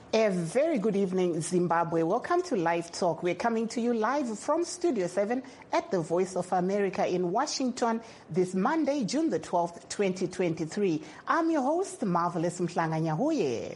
A very good evening, Zimbabwe. Welcome to Live Talk. We're coming to you live from Studio 7 at the Voice of America in Washington this Monday, June the 12th, 2023. I'm your host, Marvelous Mhlanganyahuye.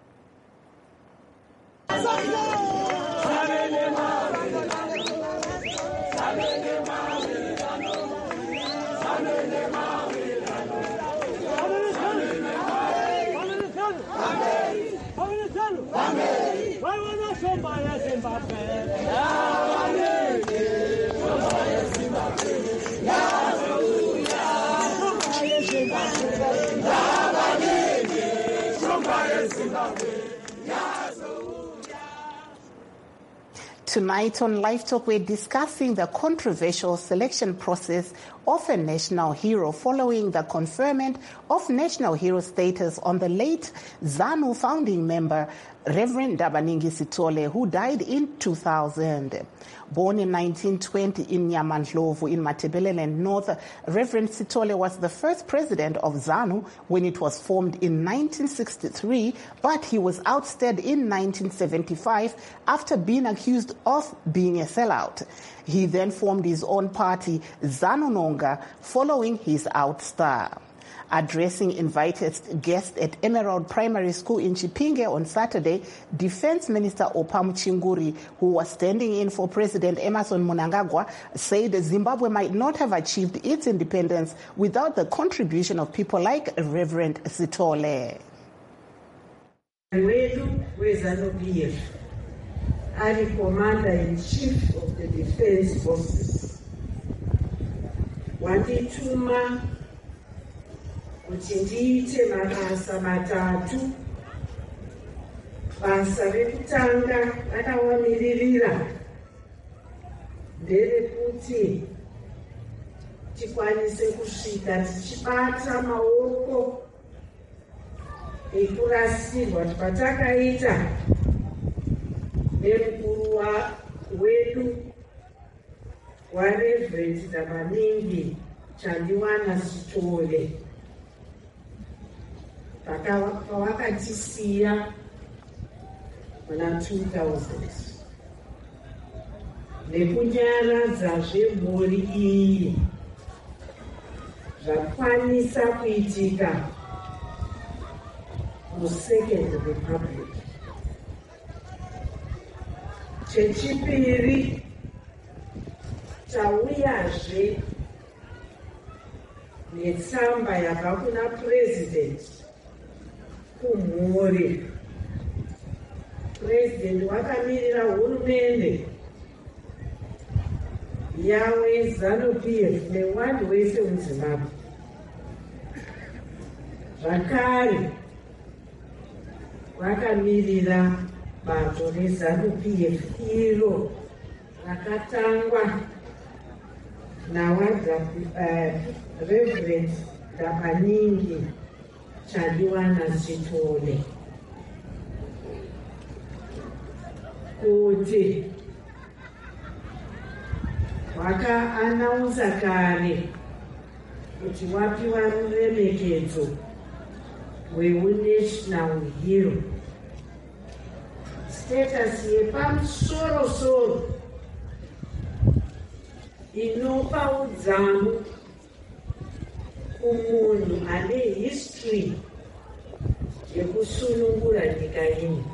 Tonight on Live Talk, we're discussing the controversial selection process of a national hero following the conferment of national hero status on the late ZANU founding member, Reverend Dabaningi Sithole, who died in 2000. Born in 1920 in Nyamandlovu in Matabeleland North, Reverend Sithole was the first president of ZANU when it was formed in 1963, but he was ousted in 1975 after being accused of being a sellout. He then formed his own party, ZANU Nonga, following his ouster. Addressing invited guests at Emerald Primary School in Chipinge on Saturday, Defense Minister Ophamu Chinguri, who was standing in for President Emmerson Mnangagwa, said Zimbabwe might not have achieved its independence without the contribution of people like Reverend Sithole. I'm Commander-in-Chief of the Defense Forces. Wandituma kuti ndiite mabasa matatu. Basa rekutanga rakawamiririra nderekuti tikwanise kusvika tichibata maoko ekurasirwa patakaita nemukuru wedu waReverend Dabaningi Chandiwana Sithole pawakatisiya muna 2000 nekunyaradza mhuri iyi zvakwanisa kuitika muSecond Republic. Chechipiri, tauyazve netsamba yabva kuna President kumhuri. President wakamirira hurumende yawe ZANU-PF newandu wese muZimbabwe. Zvakare wakamirira bato reZANU-PF iro rakatangwa Reverend Dabaningi Chandiwana Sithole kuti waka-announce kare kuti wapiwa ruremekedzo rwenational hero. Status yepamusoro-soro inopa udzamu kumunhu ane history yekusunungura nyika ino.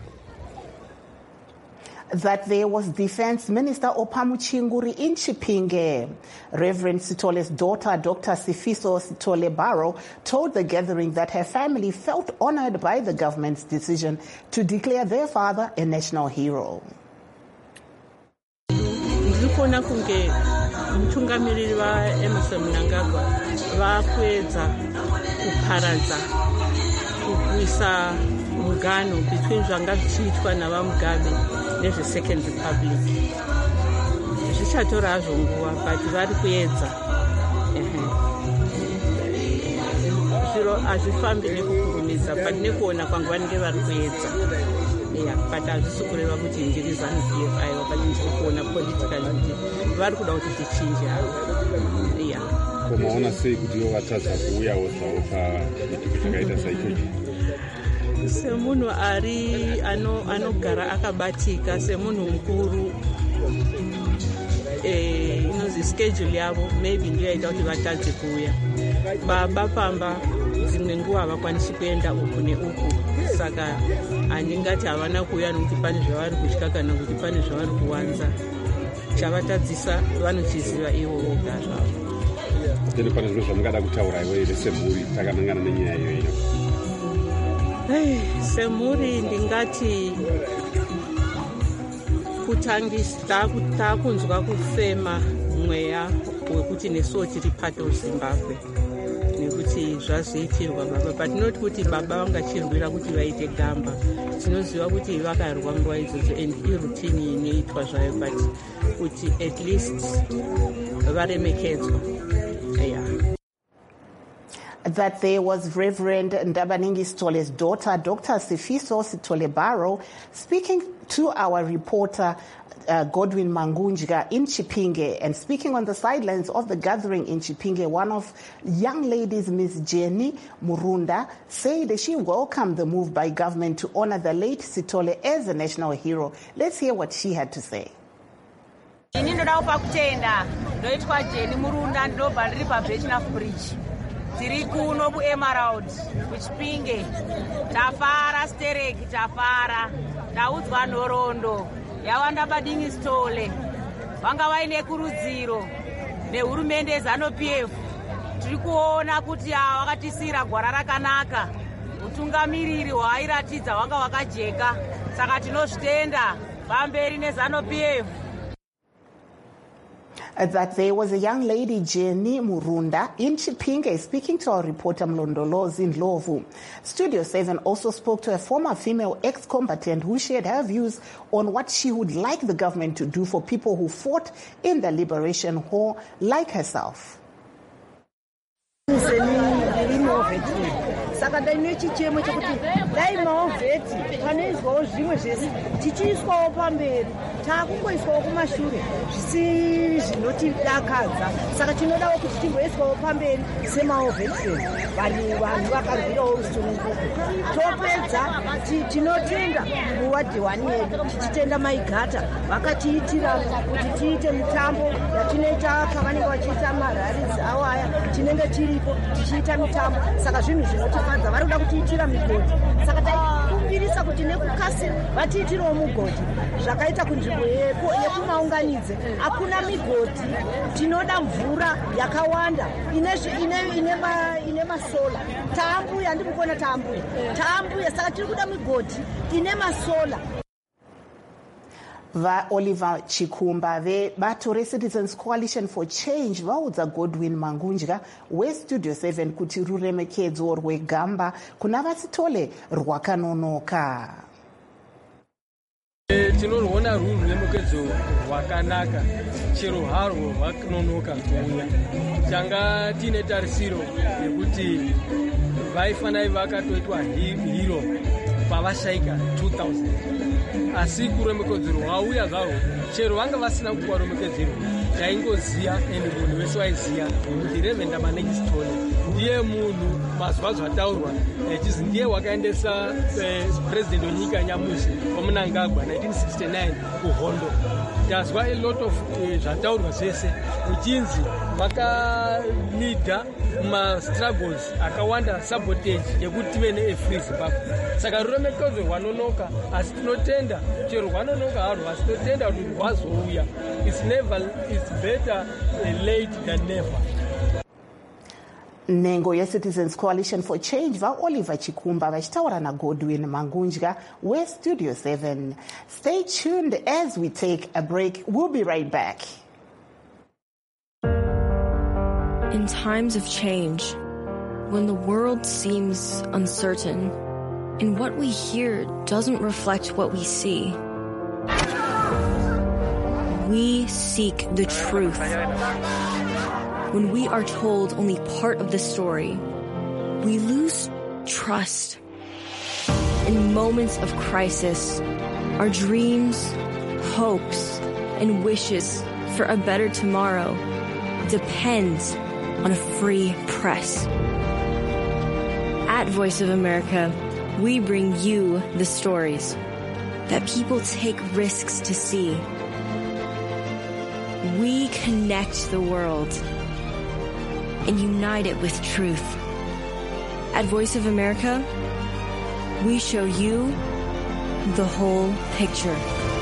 That there was Defense Minister Ophamu Chinguri in Chipinge. Reverend Sithole's daughter, Dr. Sifiso Sithole Barrow, told the gathering that her family felt honored by the government's decision to declare their father a national hero. Ndikona kunge mutungamiriri waEmmerson Mnangagwa vakuedza kuparadza kuisa mugano between zvanga zvichiitwa navaMugabe nezveSecond Republic. Zvichatora hazvo nguva, but vari kuedza. Zviro hazvifambi nekukurumidza, but nekuona kwangu vanenge vari kuedza. But hazvisi kureva kuti ndiri ZANU-PF aiwa, but ndiri kuona politically kuti vari kuda kuti tichinje havo. Umaona sei kuti ivo vatadza kuuyawo zvavo pachikaita saichochi? semunhu anogara akabatika, semunhu mukuru, inozi schedule yavo maybe ndiyo yaita kuti vatadze kuuya. Baba pamba dzimwe nguva havakwanisi kuenda uku neuku, saka handingati havana kuuya nokuti pane zvavari kutya kana kuti pane zvavari kuwanza. Chavatadzisa vanochiziva ivo voga zvavo. Ndiri pane zvino zvamungada kutaura iwe iri semhuri takanangana nenyaya iyoyo? Semhuri ndingati takunzwa kufema mweya wekuti nesuwo tiri part of Zimbabwe, nekuti zvazoitirwa baba. Patinoti kuti baba vangachirwira kuti vaite gamba, tinoziva kuti vakarwa nguva idzodzo and irutini inoitwa zvayo, but kuti at least varemekedzwa. That there was Reverend Ndabaningi Sitole's daughter, Dr. Sifiso Sitole Barrow, speaking to our reporter Godwin Mangunjga in Chipinge, and speaking on the sidelines of the gathering in Chipinge. One of young ladies, Ms. Jenny Murunda, said she welcomed the move by government to honor the late Sitole as a national hero. Let's hear what she had to say. Tiri kuno ku Emerald kuchipinge, tafara stereki, tafara taudzwa nhoroondo yawanda Badingi Sitole vanga vaine kurudziro nehurumende ZANU-PF. Tiri kuona kuti vakatisira gwara rakanaka, utungamiriri hwaairatidza wanga wakajeka, saka tinozvitenda pamberi neZANU-PF. That there was a young lady, Jenny Murunda, in Chipinge, speaking to our reporter Mlondolozi in Ndlovu. Studio 7 also spoke to a former female ex-combatant who shared her views on what she would like the government to do for people who fought in the liberation war like herself. Saka daine chichemo chokuti dai maovheti panoizwawo zvimwe zvese tichiiswawo pamberi, taakungoiswawo kumashure zvisi zvinotidakadza. Saka tinodawo kuti timboiswawo pamberi semaovheti, vanhu vakarwirawo rusununguko. Topedza tinotenda muwadhiwani yedu, tichitenda maigata vakatiitira kuti tiite mitambo yatinoita pavanenge vachiita mararizi awaya, tinenge tiripo tichiita mitambo. Saka zvinhu zvinotifadza, vari kuda kutiitira migodhi, saka taikumbirisa kuti nekukasira vatiitirawo mugodhi. Zvakaita kunzvimbo yekumaunganidze hakuna migodhi, tinoda mvura yakawanda ine masola. Taambuya, ndikukona taambuya, saka tiri kuda migodhi ine masola. Oliver Chikumba vebato reCitizens Coalition for Change vaudza Godwin Mangunjga weStudio 7 kuti ruremekedzo rwegamba kuna vaSitole rwakanonoka. Tinorwona ruremekedzo rwakanaka, chero harwo rwakanonoka kuuya. Tanga tine tarisiro yekuti vaifanai vakatoitwa hero pavashaika 2000. Asi kuremekedzero rwauya zvaro, chero vanga vasina kuwa remekedzero, taingoziya ende munhu wese waiziya kuti Reverend Ndabaningi Sitole ndiye munhu mazuva zvataurwa echizi ndiye wakaendesa president wenyika nyamushi kwaMnangagwa 1969 kuhondo. Tazwa a lot of zvataurwa zvese uchinzi vakalida ma-struggles akawanda sabotage yekuti tive ne-free Zimbabwe. Saka ruremekedzo rwanonoka, asi tinotenda chero rwanonoka harwo, asi tinotenda kuti rwazouya. It's better late than never. Nengo yeCitizens Coalition for Change Oliver Chikumba vachitaura naGodwin Mangunjga weStudio 7. Stay tuned as we take a break. We'll be right back. In times of change, when the world seems uncertain and what we hear doesn't reflect what we see, we seek the truth. When we are told only part of the story, we lose trust. In moments of crisis, our dreams, hopes, and wishes for a better tomorrow depends on a free press. At Voice of America, We bring you the stories that people take risks to see. We connect the world and unite it with truth. At Voice of America, we show you the whole picture.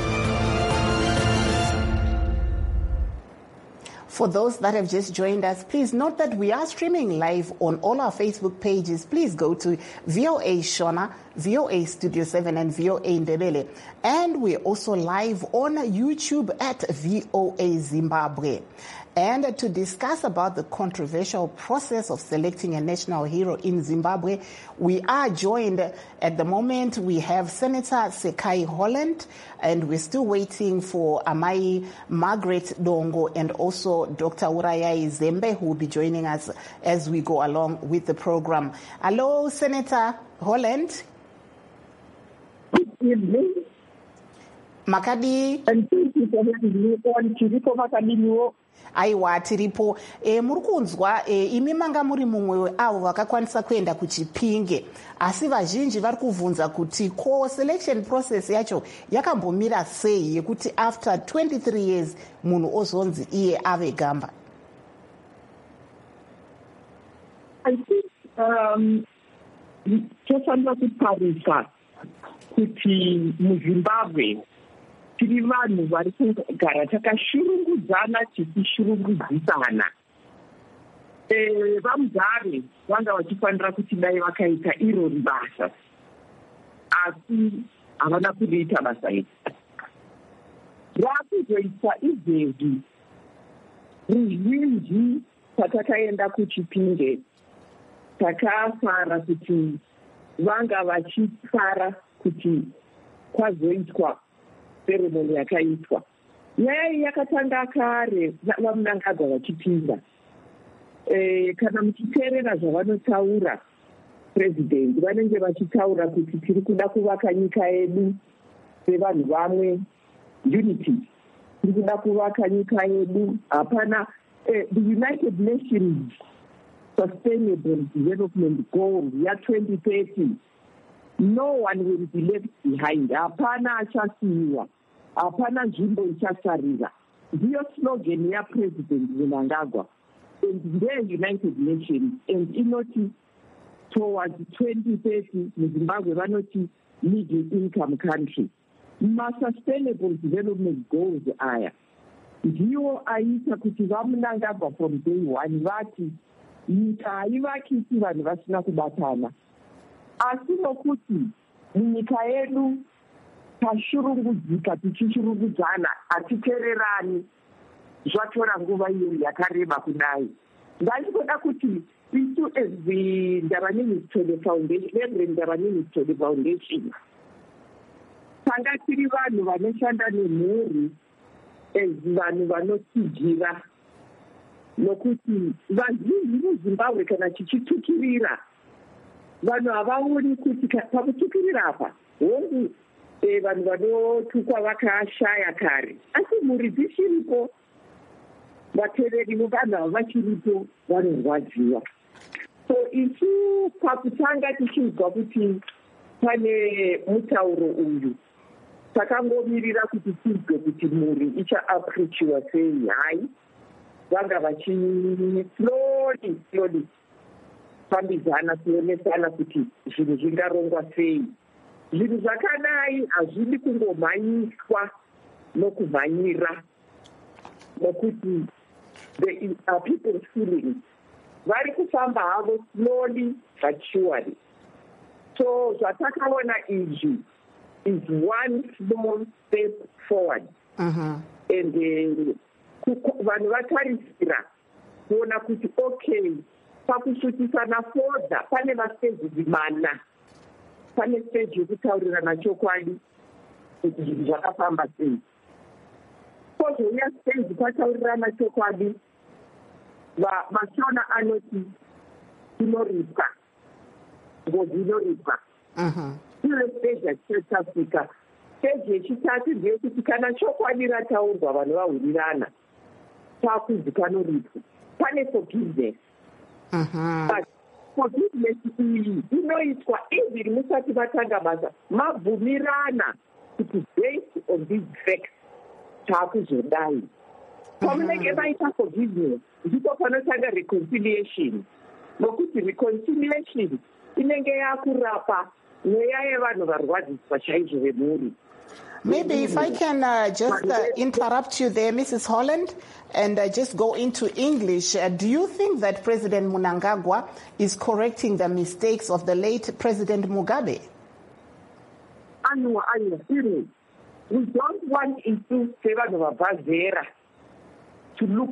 For those that have just joined us, please note that we are streaming live on all our Facebook pages. Please go to VOA Shona, VOA Studio 7, and VOA Ndebele. And we're also live on YouTube at VOA Zimbabwe. And to discuss about the controversial process of selecting a national hero in Zimbabwe, we are joined at the moment. We have Senator Sekai Holland, and we're still waiting for Amai Margaret Dongo and also Dr. Urayai Zembe, who will be joining us as we go along with the program. Hello, Senator Holland. Good evening. Makadi. And thank you for having me on Chiripo Makadiniwo. Aiwa tiripo muri kunzwa imi manga muri mumwe avo vakakwanisa kuenda kuChipinge, asi vazhinji vari kuvunza kuti ko selection process yacho yakambomira sei yekuti after 23 years munhu ozonzi iye ave gamba. I think tofanira kutarisa kuti muZimbabwe tiri vanhu vari kugara takashurungudzana tichishurungudzisana. Vamugare vanga vachifanira kuti dai vakaita iro basa, asi havana kuriita basa iri. Rakuzoitwa izvezvi ruzhinji patakaenda kuChipinge takafara kuti vanga vachifara kuti kwazoitwa ceremony yakaitwa. Nyaya iyi yakatanga kare vamunangagwa vachipinda. Kana muchiteerera zvavanotaura president vanenge vachitaura kuti tiri kuda kuvaka nyika yedu sevanhu vamwe, unity. Tiri kuda kuvaka nyika yedu. Hapana, the United Nations Sustainable Development Goals ya 2030. No one will be left behind. Hapana achasiyiwa. Hapana nzvimbo ichasarira. Ndiyo slogan yaPresident Mnangagwa and the United Nations, and inoti towards 2030 muZimbabwe vanoti middle income country. Ma-sustainable development goals aya ndiwo aita kuti vaMnangagwa from day one vati nyika haivakisi vanhu vasina kubatana, asi nokuti munyika yedu tashurungudzika tichishurungudzana, hatiteererani, zvatora nguva iyo yakareba kudai. Ngandinoda kuti isu as the Ndavanini Mtsholi Foundation tanga tiri vanhu vanoshanda nemhuri as vanhu vanotijira, nokuti vazhinji muZimbabwe kana chichitukirira vanhu havaoni kuti pakutukirira apa hongu vanhu vanotukwa vakashaya kare, asi mhuri dzichiripo, vateveri vanhu ava vachiripo vanorwadziwa. So isu pakutanga tichizwa kuti pane mutauro uyu takangomirira kuti tizwe kuti mhuri ichaaprichiwa sei. Hai, vanga vachi slowly fambidzana kuonesana kuti zvinhu zvingarongwa sei. Zvinhu zvakadai hazvidi kungomhanyiswa nokumhanyira, nokuti there are people's feelings. Vari kufamba havo slowly but surely. So zvatakaona izvi is one small step forward. And vanhu vatarisira kuona kuti okay, pakushutisana fodha pane mastages mana. Pane stage yekutaurirana chokwadi kuti zvinhu zvakafamba sei. Kozouya stage kwataurirana chokwadi, mashona anoti inoripwa, ngozi inoripwa. Iyo stage yatichasvika. Stage yechitatu ndeyekuti kana chokwadi rataurwa vanhu vawirirana, pakuzi kanoripwa. Pane forgiveness. But forgiveness statement iyi inoitwa even musati vatanga basa mabvumirana kuti based on these facts taakuzodai pamunenge maita forgiveness ndipo panotanga reconciliation nokuti reconciliation inenge yakurapa mweya yevanhu varwadziswa chaizvo vemhuri. Maybe if I can just interrupt you there, Mrs. Holland, and just go into English. Do you think that President Mnangagwa is correcting the mistakes of the late President Mugabe? We don't want into seven of Bazera to look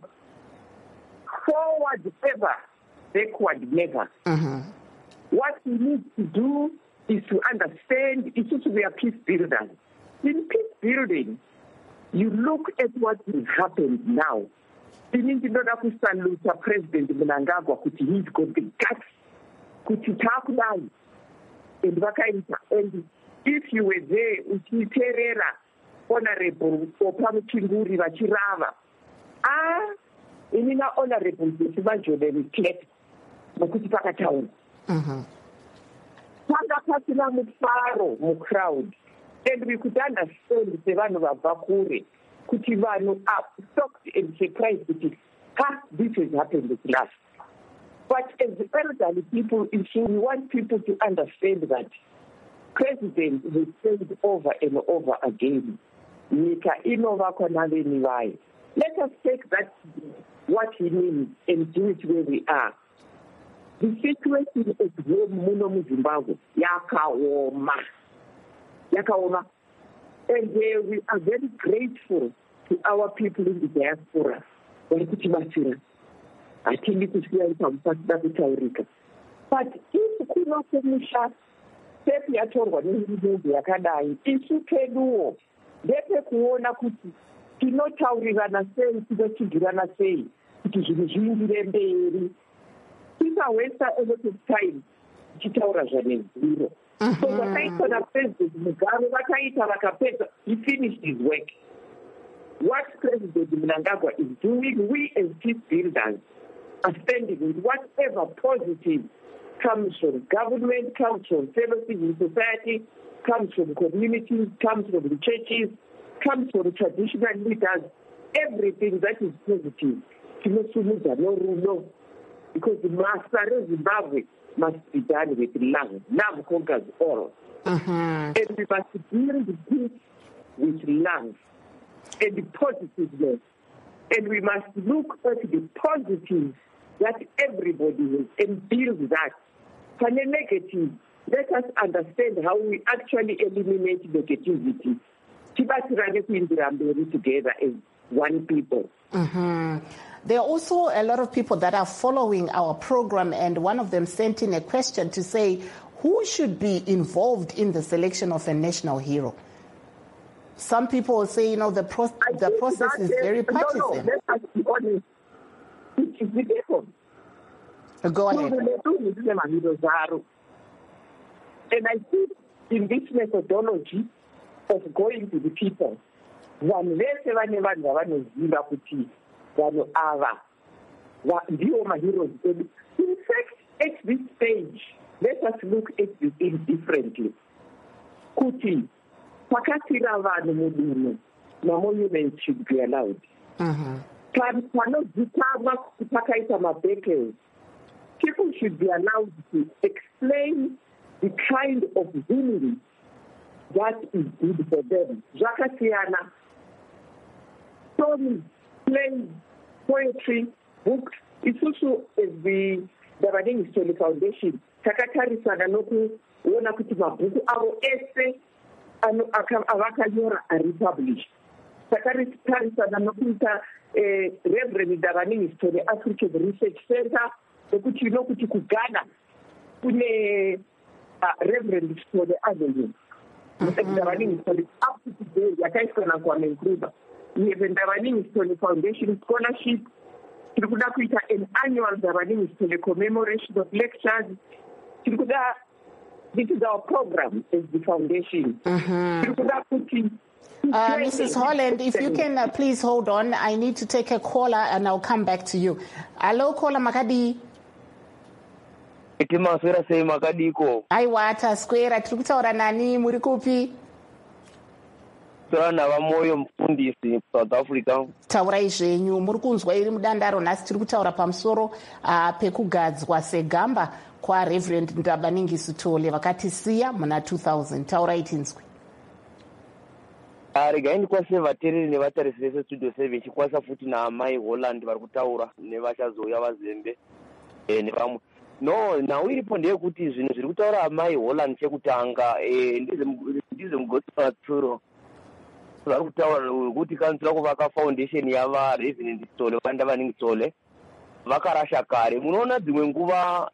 forward ever, backward never. What we need to do is to understand it's to be a peace builder. In peace building, you look at what has happened now. We need to know that President Mnangagwa, he's got the guts, to talk down and vakaita. And if you were there, uchiterera honorable Opamuchinguri vachirava, inina honorable Sibanjode reflect nokuti pakataura. Panga pasina mufaro mucrowd. And we could understand sevanhu vabva kure kuti vanhu are shocked and surprised kuti this has happened at last. But as elderly people, we want people to understand that President will said over and over again, Nika inova konaveni vai. Let us take that, what he means, and do it where we are. The situation at home, muno muZimbabwe, yakaoma. And we are very grateful to our people in the diaspora. But if kunokumusha step yatorwa nehurumende yakadai isu peduwo ndepekuona kuti tinotaurirana sei tinochidzirana sei kuti zvinhu zviindire mberi tisawesta a lot of time tichitaura zvanezviro. So vakaita naPresident Mugabe vakaita vakapedza, he finished his work. What President Mnangagwa is doing, we as peace builders are standing with whatever positive comes from government, comes from civil society, comes from communities, comes from the churches, comes from traditional leaders, everything that is positive. Because the master of Zimbabwe must be done with love. Love conquers all. And we must deal the peace with love and the positiveness. And we must look at the positive that everybody has and build that. For the negative, let us understand how we actually eliminate negativity. Together as one people. There are also a lot of people that are following our program, and one of them sent in a question to say, who should be involved in the selection of a national hero? Some people say, the process is very partisan. No, let us be honest. It is the people. Go ahead. And I think in this methodology of going to the people, vanhu vese vane vanhu vavanoziva kuti vanhu ava ndiwo maheroes edu. In fact, at this stage, let us look at this thing differently. Kuti pakatira vanhu mudunhu namonuments should be allowed. Panozitamwa kuti pakaita mabattles, people should be allowed to explain the kind of healing that is good for them. Zvakasiyana. Stories, plays, poetry, books. It's also the Dabaning History Foundation. Takatarisana nokuona kuti mabhuku avo ese avakanyora republished. Takatarisana nokuita Reverend Dabaning History African Research Center. Nokuti kuti kuGhana kune Reverend History Avenue. Dabaning History up to today yakaiswa na Kwame Nkrumah. We have a Dabaning History Foundation scholarship. An annual Dabaning History commemoration of lectures. This is our program as the foundation. Mrs. Holland, if you can please hold on. I need to take a caller and I'll come back to you. Hello, caller Makadi. timaswera sei makadiko? Aiwa taswera, tiri kutaura nani, muri kupi? Taura naVamoyo mufundisi South Africa. Taurai zvenyu, muri kunzwa iri mudandaro. Nhasi tiri kutaura pamusoro pekugadzwa segamba kwaReverend Ndabaningisi Tole vakatisiya muna 2000. Taurai tinzwe. Regai ndikwase vateereri nevatarisi vese Studio 7 chikwasa futi naamai Holland vari kutaura nevachazouya vaZembe nevamwe. No, nhau iripo ndeyekuti zvinhu zviri kutaura amai Holland chekutanga ndize mugospel tsuro vari kutaura kuti kansila kuvaka foundation yavaReverend Tole vaNdabaningisi Tole vakarasha kare. Munoona dzimwe nguva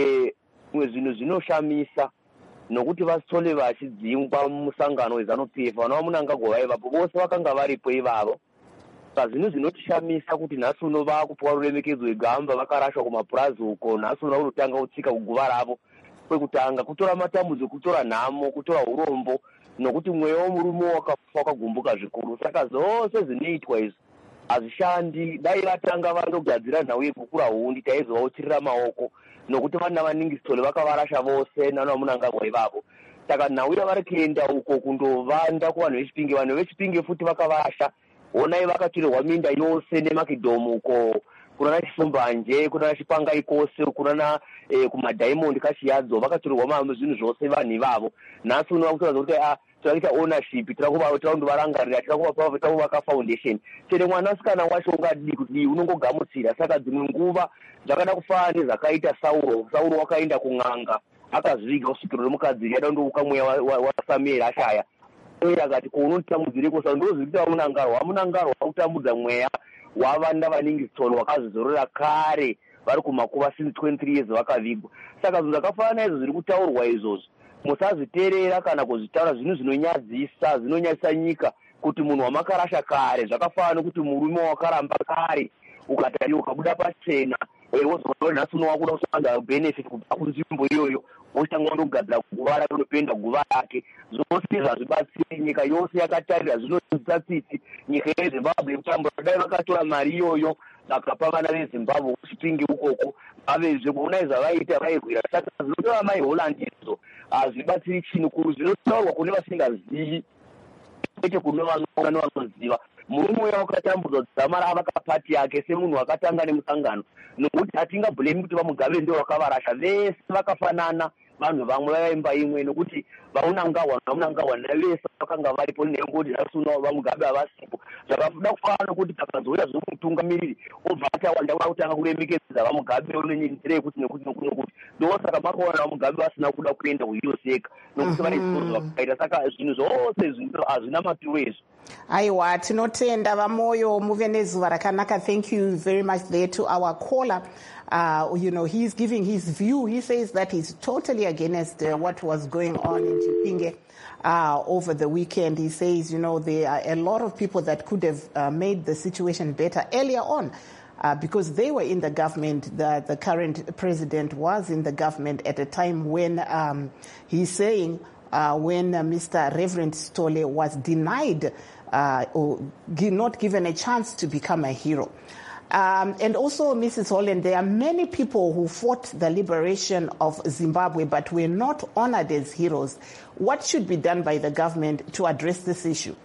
zvimwe zvinhu zvinoshamisa nokuti vaStole vachidzingwa musangano weZANU-PF vanova Munangagwa vaivapo vose vakanga varipo ivavo. Saka zvinhu zvinotishamisa kuti nhasi uno vakupiwa ruremekedzo wegamba vakarashwa kumapurazi uko, nhasi uno vanotanga kutsika kuguva ravo kwekutanga kutora matambudzo, kutora nhamo, kutora urombo, nokuti mweya womurume wakagumbuka zvikuru. Saka zvose zvinoitwa izvi hazvishandi. Dai vatanga vandogadzira nhau yekukura hundi taizovauchirira maoko, nokuti vaNdabaningisi Tole vakavarasha vose nana Munangagwa ivavo. Saka nhau yavari kuenda uko kundovanda kuvanhu veChipinge, vanhu veChipinge futi vakavarasha. Onai vakatorerwa minda yose nemakidhomu uko kunana Chifumbanje, kunana Chipangai kose, kunana kumaDiamond Kashiyadzo, vakatorerwa zvinhu zvose vanhu ivavo. Nhasi uno vakutoradza kuti tirakuita ownership, tirakundovarangarira, tirakuvaka foundation. Chero mwanasikana wacho ungadii kuti unongogamuchira. Saka dzimwe nguva zvakada kufanana nezvakaita Sauro wakaenda kun'anga akazviga kusvikiro remukadzi yada ndouka mweya waSamueri ashaya. Akati kuunotamudzireko saka ndozvikuita Munangarwa kutambudza mweya wavaNdabaningisi Tole wakazvizorora kare vari kumakuva since 23 years vakavigwa. Saka zvinhu zvakafanana izvo zviri kutaurwa izvozvo musazviteerera kana kuzvitaura. Zvinhu zvinonyadzisa, zvinonyadzisa nyika kuti munhu wamakarasha kare zvakafanana nokuti murume wakaramba kare ukatariwa ukabuda pachena wozonori nhasi uno wakuda kutsvanga benefit kubva kunzvimbo iyoyo wotanga wandogadzira guva rake unopenda guva rake. Zvose hazvibatsiri, nyika yose yakatarira zvinodzisa tsitsi. Nyika yeZimbabwe kutambura, dai vakatora mari iyoyo vakapa vana veZimbabwe kuChipinge ukoko vavezve kuona zvavaita vairwira. Saka zvinotaura mai Holland izvo hazvibatsiri chinhu, zvinotaurwa kune vasingazivi kwete kune vanoziva. Murume uya wakatambudzwa dzama rava kapati yake semunhu wakatanga nemusangano, nokuti hatingabhulemi kuti vaMugabe ndio vakavarasha. Vese vakafanana, vanhu vamwe vavaimba imwe, nokuti vaUnangagwa navese vakanga varipo nengoti nhasi uno vaMugabe havasipo. Zvakabuda kufanana nokuti pakazouya zvomutungamiriri obva atawanda kutanga kuremekedza vaMugabe unenyenjere yekuti nokuti ndosaka makaona vaMugabe vasina kuda kuenda kuhiroseka nokuti vane zvinhu zvakaita. Saka zvinhu zvose hazvina mapiro ezvo. Aiwa, tinotenda Vamoyo, muve nezuva rakanaka. Thank you very much there to our caller. He's giving his view. He says that he's totally against what was going on in Chipinge over the weekend. He says, there are a lot of people that could have made the situation better earlier on because they were in the government. The current president was in the government at a time when he's saying when Mr. Reverend Tole was denied or not given a chance to become a hero. And also, Mrs. Holland, there are many people who fought the liberation of Zimbabwe but were not honored as heroes. What should be done by the government to address this issue?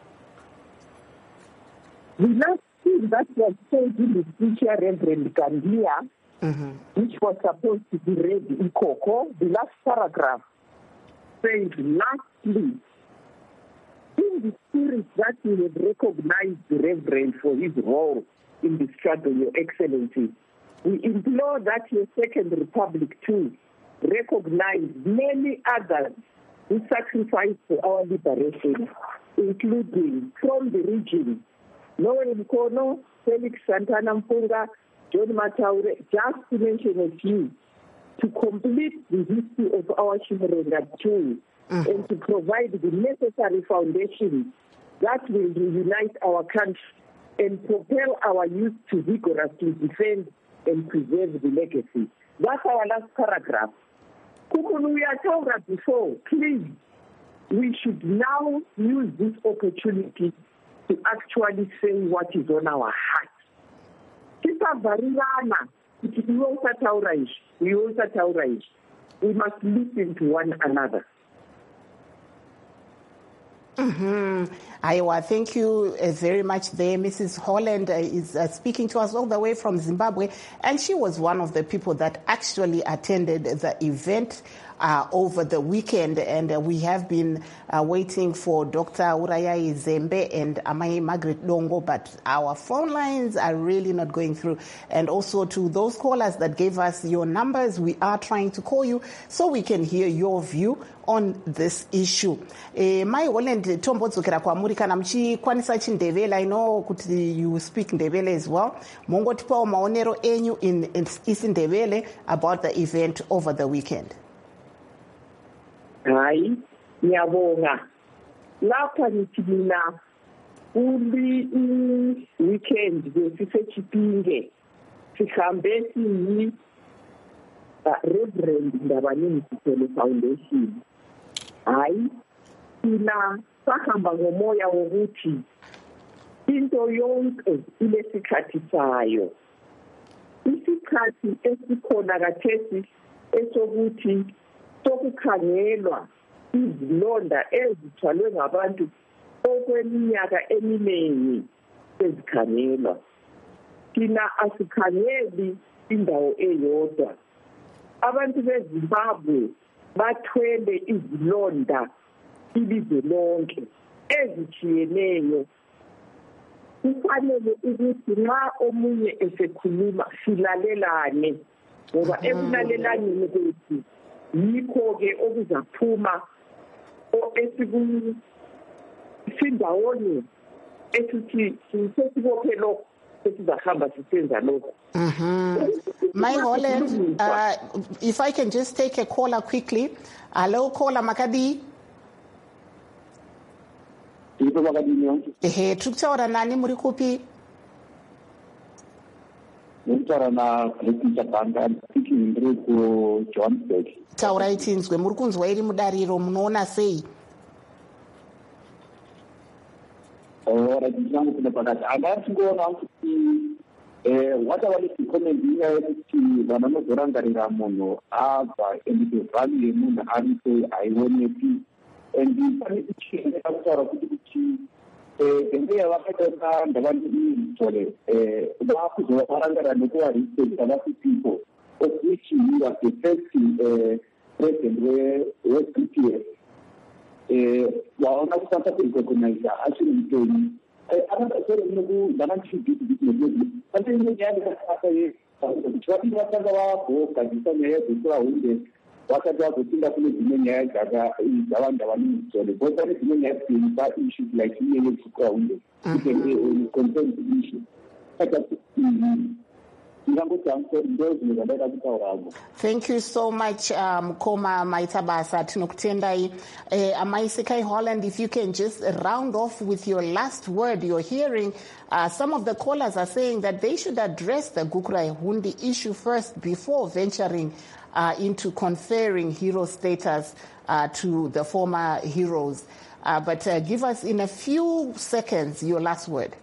The last thing that was said in the speech, Reverend Gambia, which was supposed to be read in Koko, the last paragraph says, lastly, in the spirit that we have recognized the Reverend for his role in the struggle, Your Excellency, we implore that your Second Republic too recognize many others who sacrificed for our liberation, including from the region, Noel Mkono, Felix Santana Mpunga, John Mataure, just to mention a few, to complete the history of our Chimurenga too, and to provide the necessary foundation that will reunite our country and propel our youth to vigorously defend and preserve the legacy. That's our last paragraph. Kukunu, we are told that before, please, we should now use this opportunity to actually say what is on our heart. Tisavarirana kuti iwe usataura izvi iwe usataura izvi. We must listen to one another. Aiwa, thank you very much there. Mrs. Holland is speaking to us all the way from Zimbabwe, and she was one of the people that actually attended the event over the weekend, and we have been waiting for Dr. Urayai Zembe and Amai Margaret Dongo, but our phone lines are really not going through. And also to those callers that gave us your numbers, we are trying to call you so we can hear your view on this issue. Mai Holland tombodzokera kwamuri kana muchikwanisa chindevele. I know kuti you speak Ndebele as well. Mongotipawo maonero enyu in Isindebele about the event over the weekend. Hayi, ngiyabonga. Lapha ngithi mina uli weekend besisechipinge. Sihambe siyi Reverend Ndabani Msitele Foundation. Hayi, sina sahamba ngomoya wokuthi into yonke ilesikhathi sayo. Isikhathi esikhona kathesi esokuthi sokukhangelwa izilonda ezithwalwe ngabantu okweminyaka eminingi ezikhangelwa. Thina asikhangeli indawo eyodwa. Abantu beZimbabwe bathwele izilonda ilizwe lonke ezitshiyeneyo. Kufanele ukuthi nxa omunye esekhuluma silalelane, ngoba ekulalelani kwethu yikho-ke okuzaphuma sindawonye esithi sesibophe lokho esizahamba sisenza lokho. My Holland, if I can just take a caller quickly. Hello, caller Makadi. Tukutaura nani muri kupi? Nitaura na Lekita Banda speaking ku Johannesburg. Taura itinzwe muri kunzwa iri mudariro munoona sei? Rajishangu kuna pakati. Agati ngoona kuti whatever is commenting kuti vanozorangarira munhu abva endivhani yemunhu aripo haioneki and pane kuchienda kutaura kuti ngeya vakaita Ndabani vakuzovarangarira nekuvarespecta vasi people of which he was the first president we-BPS vaona kusasa kurecognize achiri mupenyu. Thank you so much, Mkoma Maitabasa Tinokutendai. Amai Holland, if you can just round off with your last word. You're hearing some of the callers are saying that they should address the Gukurahundi issue first before venturing into conferring hero status to the former heroes. But give us in a few seconds your last word.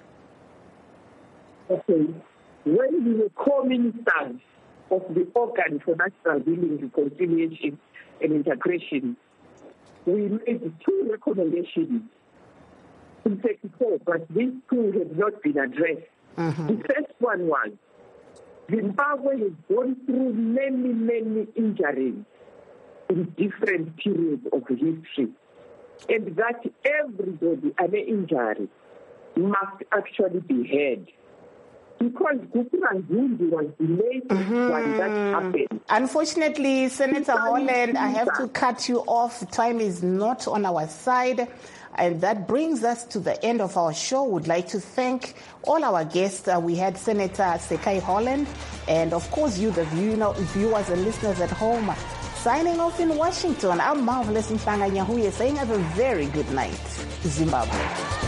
Okay. When we were co-ministers of the Organ for National Healing, Reconciliation and Integration, we made 2 recommendations in 34, but these 2 have not been addressed. The first one was Zimbabwe has gone through many injuries in different periods of history, and that everybody, an injury, must actually be heard. Because Gukurahundi was the latest one that happened. Unfortunately, Senator Holland, I have to cut you off. Time is not on our side. And that brings us to the end of our show. We'd like to thank all our guests. We had Senator Sekai Holland, and of course you, the viewers and listeners at home. Signing off in Washington, I'm Marvelous Mhlanga Nyahuye saying have a very good night, Zimbabwe.